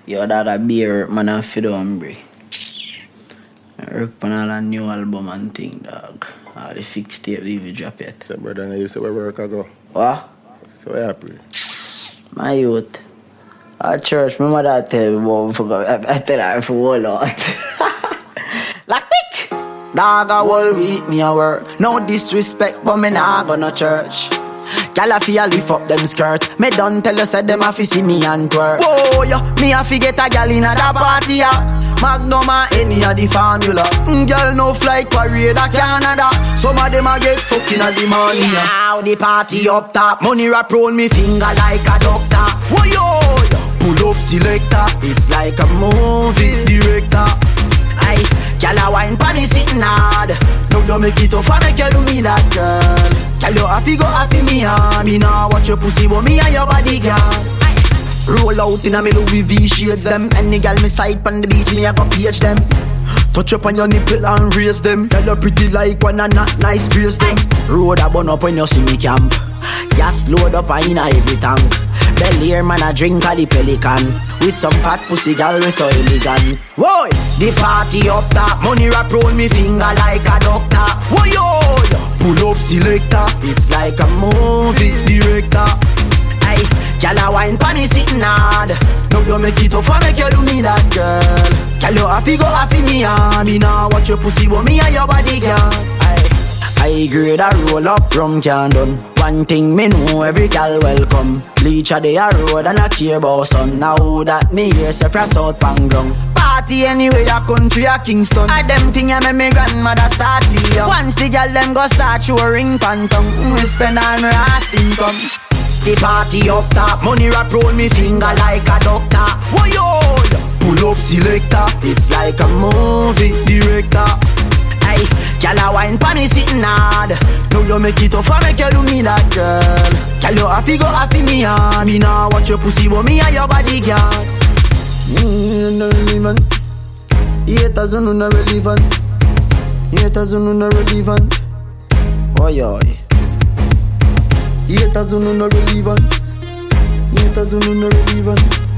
Yo, dog, a beer, man, and feed hungry. I work on all a new album and thing, dog. All the fixed tape, leave it drop yet. So, brother, you say where work I go? What? So happy. My youth. At church, my mother tell me, I tell her for a whole lot. Like thick. Dog, a whole week me a work. No disrespect, but me nah go no church. Gyal a fi a lift up them skirt. Me done tell you said them a fi see me and twerk. Whoa, yo, me a fi get a gyal inna da party ya. Magnum and any a the formula. Gyal no fly parade a Canada. Some of them a get fucking at the morning. Now the party up top. Money wrap round me finger like a doctor. Whoa, yo, pull up selector. It's like a movie director. Aye, gyal a wine pan is sitting hard. Now you make it tough and make you do me that girl. Gyal you happy go happy me hard. Me nah watch your pussy but me and your body girl. Roll out in a me Louis V shades them. Any gyal me side pon the beach me a go page them. Touch up on your nipple and raise them. Gyal you pretty like one and not nice face them. Road a burn up when you see me camp. Gas load up and inna every tank. Belly air man a drink a the Pelican. With some fat pussy gal we so elegant. Whoa, the party up top. Money wrap round me finger like a doctor. Whoa, yo, pull up selector. It's like a movie director. Aye, gyal a wine pan is sitting hard. Now you make it tough and make you do me that girl. Gyal you happy go happy me hard. Me nah watch your pussy but me and your body girl. Aye, I grade a roll up rum can done. One thing me know every gal welcome. Bleach a day a road and a care about sun. Now that me hear say fra South Pangrong. Party anyway a country a Kingston. I them thing a make me grandmother start feel young. Once the gal them go start show ring pantong. We spend all my ass income. The party up top. Money wrap round me finger like a doctor. Whoa yo, pull up selector. It's like a movie director. Aye, gyal a wine pan is sitting hard. Now you make it tough and make you do me that girl. Gyal you happy go happy me hard. Me nah watch your pussy but me and your body girl. No relevant. Haters who no relevant. Haters who no relevant. Oi oi. Haters who no relevant. Haters who no relevant.